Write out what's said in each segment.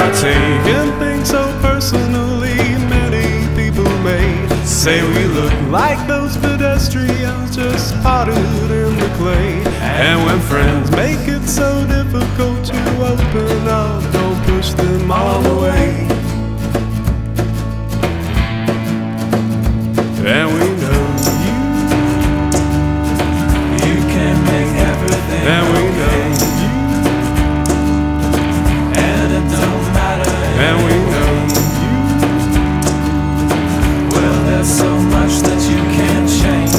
not taking things so personally. Many people may say we look like those pedestrians just spotted in the clay. And when friends make it so difficult to open up, don't push them all away. And we know you can make everything. And we know you, and it don't matter. And we know you, well, there's so much that you can't change.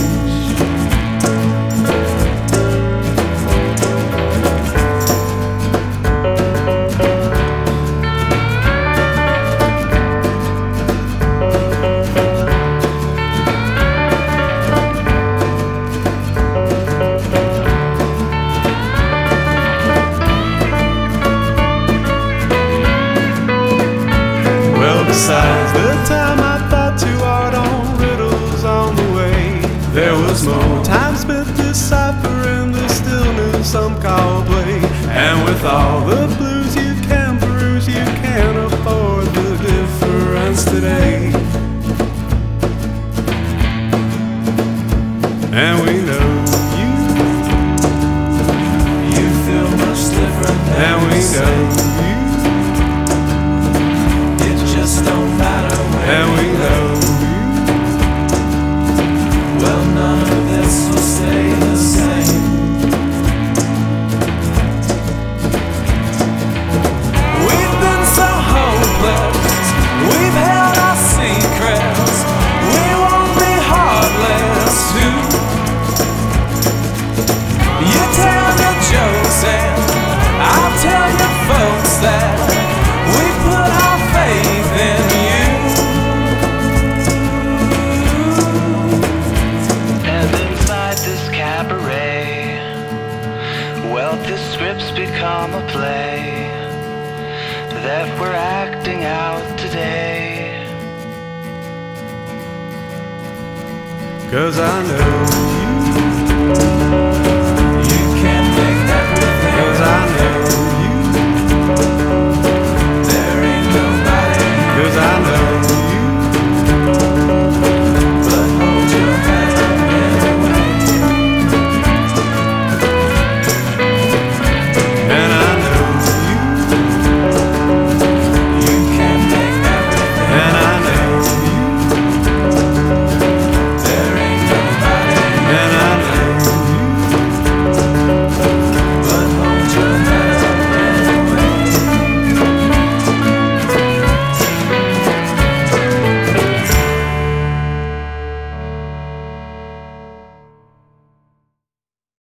Besides the time I thought too hard on riddles on the way, there was more time spent deciphering the stillness some call play. And with all the blues you can peruse, you can't afford the difference today. And we know you feel much different. And we know don't matter where. And we know well, none of this will stay the same. We've been so hopeless, we've held our secrets. We won't be heartless too. You tell your jokes and I'll tell your folks that we put our faith in you. And inside this cabaret, well, this script's become a play that we're acting out today. 'Cause I know